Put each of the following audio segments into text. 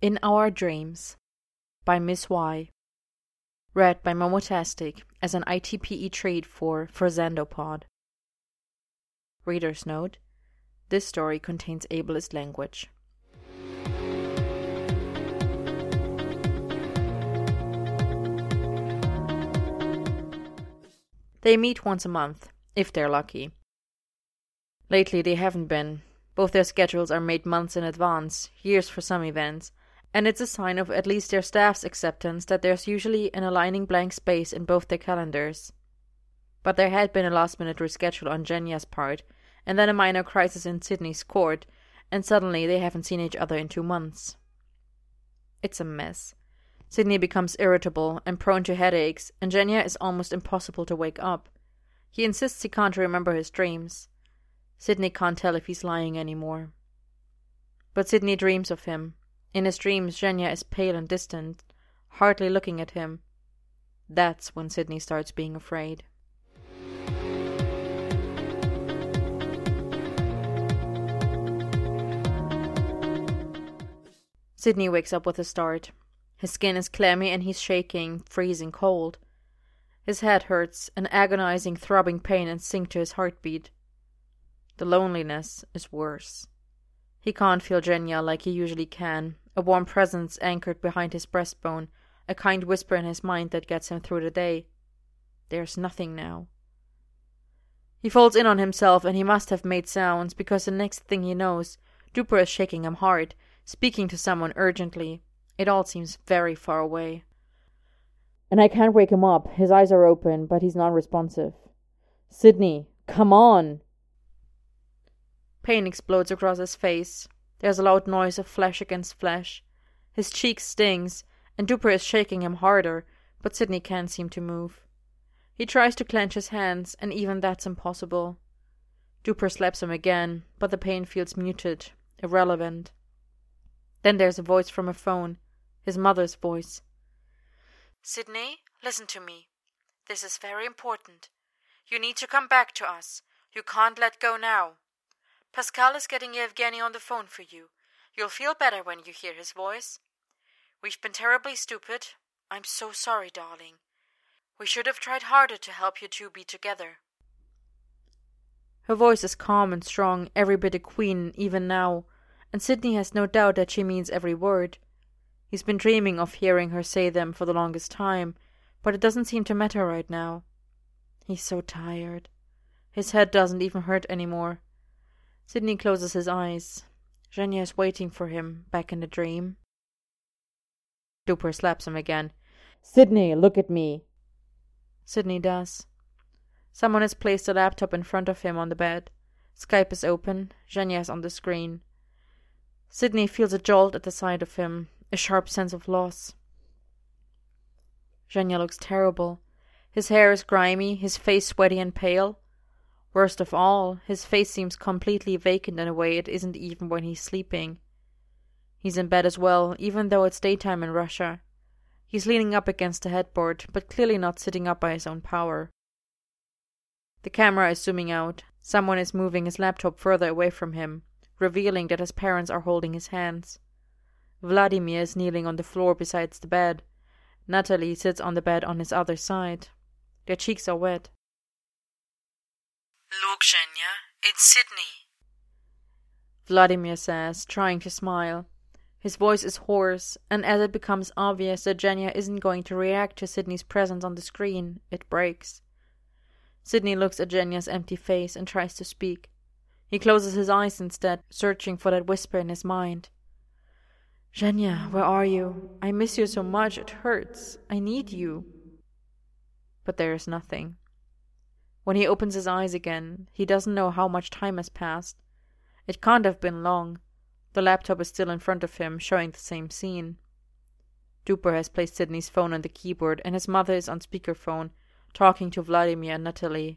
In Our Dreams by Miss Y. Read by Momotastic as an ITPE treat for Zandopod. Reader's note: this story contains ableist language. They meet once a month, if they're lucky. Lately they haven't been. Both their schedules are made months in advance, years for some events, and it's a sign of at least their staff's acceptance that there's usually an aligning blank space in both their calendars. But there had been a last-minute reschedule on Jenya's part, and then a minor crisis in Sydney's court, and suddenly they haven't seen each other in 2 months. It's a mess. Sydney becomes irritable and prone to headaches, and Jenya is almost impossible to wake up. He insists he can't remember his dreams. Sydney can't tell if he's lying anymore. But Sydney dreams of him. In his dreams, Jenya is pale and distant, hardly looking at him. That's when Sydney starts being afraid. Sydney wakes up with a start. His skin is clammy and he's shaking, freezing cold. His head hurts, an agonizing, throbbing pain and sync to his heartbeat. The loneliness is worse. He can't feel Jenya like he usually can, a warm presence anchored behind his breastbone, a kind whisper in his mind that gets him through the day. There's nothing now. He folds in on himself and he must have made sounds, because the next thing he knows, Duper is shaking him hard, speaking to someone urgently. It all seems very far away. And I can't wake him up. His eyes are open, but he's non-responsive. Sydney, come on! Pain explodes across his face. There's a loud noise of flesh against flesh. His cheek stings, and Duper is shaking him harder, but Sydney can't seem to move. He tries to clench his hands, and even that's impossible. Duper slaps him again, but the pain feels muted, irrelevant. Then there's a voice from a phone, his mother's voice. Sydney, listen to me. This is very important. You need to come back to us. You can't let go now. Pascal is getting Yevgeny on the phone for you. You'll feel better when you hear his voice. We've been terribly stupid. I'm so sorry, darling. We should have tried harder to help you two be together. Her voice is calm and strong, every bit a queen, even now, and Sydney has no doubt that she means every word. He's been dreaming of hearing her say them for the longest time, but it doesn't seem to matter right now. He's so tired. His head doesn't even hurt anymore. Sydney closes his eyes. Jenya is waiting for him, back in the dream. Duper slaps him again. Sydney, look at me. Sydney does. Someone has placed a laptop in front of him on the bed. Skype is open. Jenya is on the screen. Sydney feels a jolt at the sight of him, a sharp sense of loss. Jenya looks terrible. His hair is grimy, his face sweaty and pale. Worst of all, his face seems completely vacant in a way it isn't even when he's sleeping. He's in bed as well, even though it's daytime in Russia. He's leaning up against the headboard, but clearly not sitting up by his own power. The camera is zooming out. Someone is moving his laptop further away from him, revealing that his parents are holding his hands. Vladimir is kneeling on the floor beside the bed. Natalie sits on the bed on his other side. Their cheeks are wet. Look, Jenya, it's Sydney. Vladimir says, trying to smile. His voice is hoarse, and as it becomes obvious that Jenya isn't going to react to Sydney's presence on the screen, it breaks. Sydney looks at Jenya's empty face and tries to speak. He closes his eyes instead, searching for that whisper in his mind. Jenya, where are you? I miss you so much, it hurts. I need you. But there is nothing. When he opens his eyes again, he doesn't know how much time has passed. It can't have been long. The laptop is still in front of him, showing the same scene. Duper has placed Sydney's phone on the keyboard, and his mother is on speakerphone, talking to Vladimir and Natalie.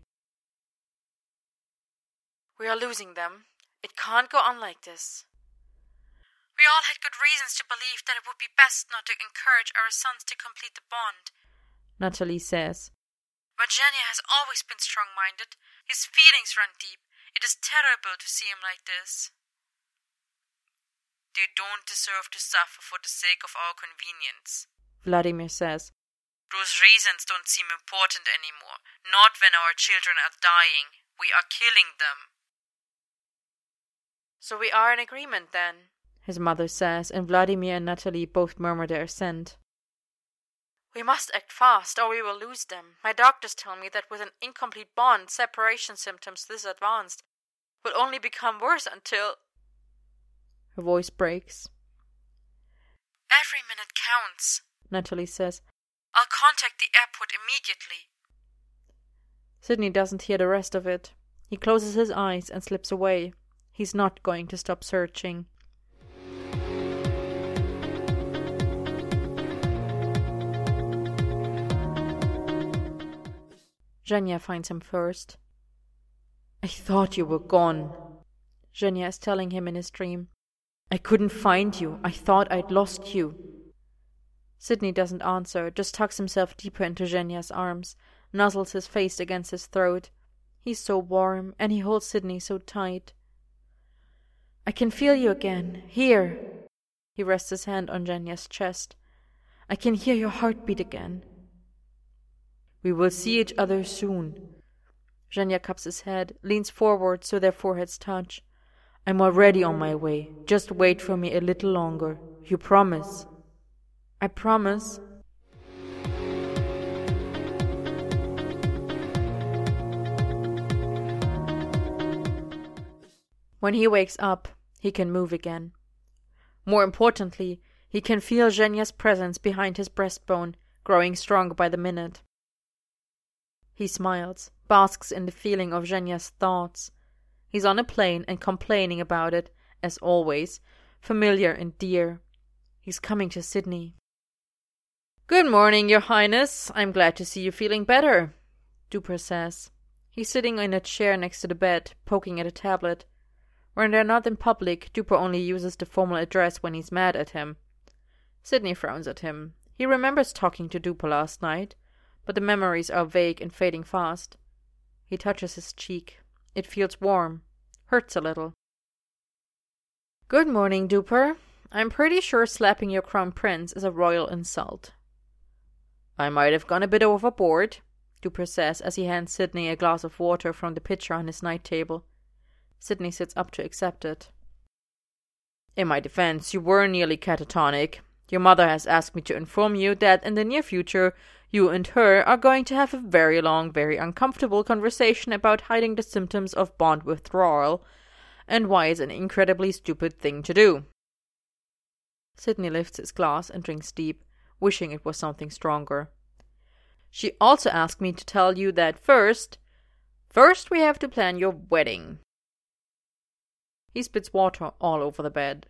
We are losing them. It can't go on like this. We all had good reasons to believe that it would be best not to encourage our sons to complete the bond, Natalie says. But Jenya has always been strong-minded. His feelings run deep. It is terrible to see him like this. They don't deserve to suffer for the sake of our convenience, Vladimir says. Those reasons don't seem important anymore, not when our children are dying. We are killing them. So we are in agreement then, his mother says, and Vladimir and Natalie both murmur their assent. We must act fast, or we will lose them. My doctors tell me that with an incomplete bond, separation symptoms this advanced will only become worse until... Her voice breaks. Every minute counts, Natalie says. I'll contact the airport immediately. Sidney doesn't hear the rest of it. He closes his eyes and slips away. He's not going to stop searching. Zhenya finds him first. I thought you were gone, Zhenya is telling him in his dream. I couldn't find you. I thought I'd lost you. Sidney doesn't answer, just tucks himself deeper into Zhenya's arms, nuzzles his face against his throat. He's so warm, and he holds Sidney so tight. I can feel you again, here. He rests his hand on Zhenya's chest. I can hear your heartbeat again. We will see each other soon. Zhenya cups his head, leans forward so their foreheads touch. I'm already on my way. Just wait for me a little longer. You promise? I promise. When he wakes up, he can move again. More importantly, he can feel Zhenya's presence behind his breastbone, growing stronger by the minute. He smiles, basks in the feeling of Zhenya's thoughts. He's on a plane and complaining about it, as always, familiar and dear. He's coming to Sidney. Good morning, Your Highness. I'm glad to see you feeling better, Dupre says. He's sitting in a chair next to the bed, poking at a tablet. When they're not in public, Dupre only uses the formal address when he's mad at him. Sidney frowns at him. He remembers talking to Dupre last night, but the memories are vague and fading fast. He touches his cheek. It feels warm. Hurts a little. Good morning, Dupre. I'm pretty sure slapping your crown prince is a royal insult. I might have gone a bit overboard, Dupre says as he hands Sidney a glass of water from the pitcher on his night table. Sidney sits up to accept it. In my defense, you were nearly catatonic. Your mother has asked me to inform you that in the near future, you and her are going to have a very long, very uncomfortable conversation about hiding the symptoms of bond withdrawal and why it's an incredibly stupid thing to do. Sidney lifts his glass and drinks deep, wishing it was something stronger. She also asked me to tell you that first we have to plan your wedding. He spits water all over the bed.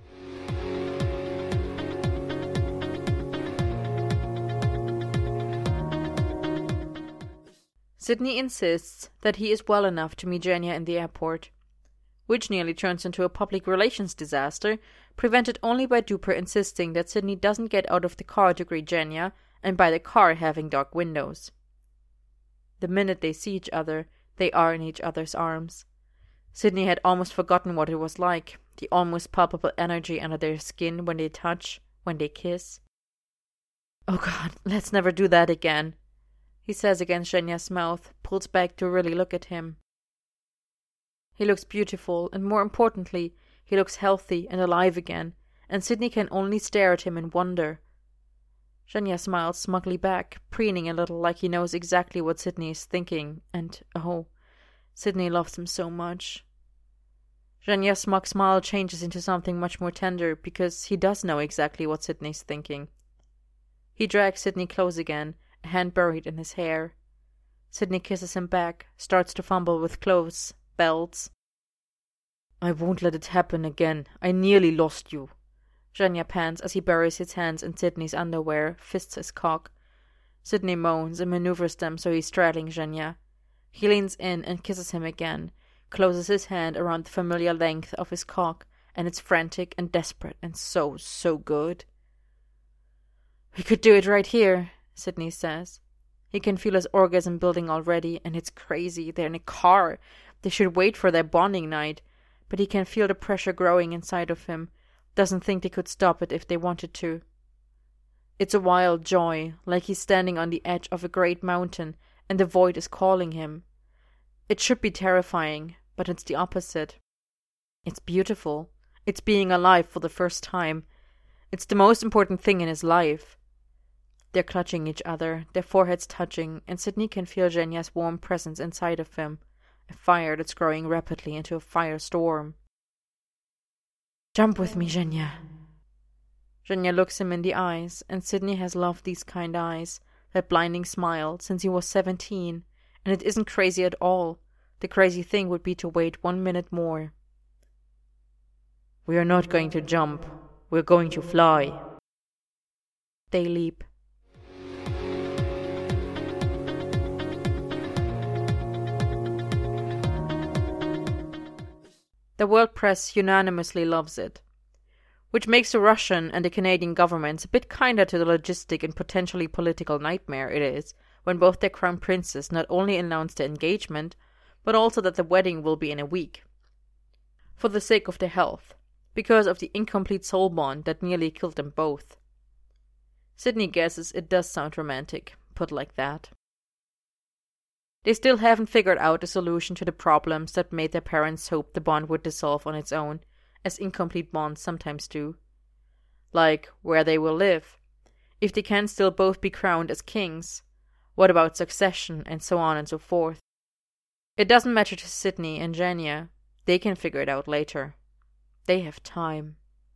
Sidney insists that he is well enough to meet Zhenya in the airport, which nearly turns into a public relations disaster, prevented only by Dupre insisting that Sidney doesn't get out of the car to greet Zhenya, and by the car having dark windows. The minute they see each other, they are in each other's arms. Sidney had almost forgotten what it was like, the almost palpable energy under their skin when they touch, when they kiss. Oh God, let's never do that again, he says against Zhenya's mouth, pulls back to really look at him. He looks beautiful, and more importantly, he looks healthy and alive again, and Sidney can only stare at him in wonder. Zhenya smiles smugly back, preening a little like he knows exactly what Sidney is thinking, and, oh, Sidney loves him so much. Zhenya's smug smile changes into something much more tender, because he does know exactly what Sidney's thinking. He drags Sidney close again, a hand buried in his hair. Sidney kisses him back, starts to fumble with clothes, belts. I won't let it happen again. I nearly lost you. Zhenya pants as he buries his hands in Sidney's underwear, fists his cock. Sidney moans and maneuvers them so he's straddling Zhenya. He leans in and kisses him again, closes his hand around the familiar length of his cock, and it's frantic and desperate and so good. We could do it right here, Sidney says. He can feel his orgasm building already, and it's crazy. They're in a car. They should wait for their bonding night. But he can feel the pressure growing inside of him, doesn't think they could stop it if they wanted to. It's a wild joy, like he's standing on the edge of a great mountain and the void is calling him. It should be terrifying, but it's the opposite. It's beautiful. It's being alive for the first time. It's the most important thing in his life. They're clutching each other, their foreheads touching, and Sydney can feel Zhenya's warm presence inside of him, a fire that's growing rapidly into a firestorm. Jump with me, Zhenya. Zhenya looks him in the eyes, and Sydney has loved these kind eyes, that blinding smile, since he was 17, and it isn't crazy at all. The crazy thing would be to wait 1 minute more. We are not going to jump. We're going to fly. They leap. The world press unanimously loves it, which makes the Russian and the Canadian governments a bit kinder to the logistic and potentially political nightmare it is when both their crown princes not only announce their engagement, but also that the wedding will be in a week. For the sake of their health, because of the incomplete soul bond that nearly killed them both. Sydney guesses it does sound romantic, put like that. They still haven't figured out a solution to the problems that made their parents hope the bond would dissolve on its own, as incomplete bonds sometimes do. Like where they will live. If they can still both be crowned as kings, what about succession, and so on and so forth. It doesn't matter to Sydney and Zhenya. They can figure it out later. They have time.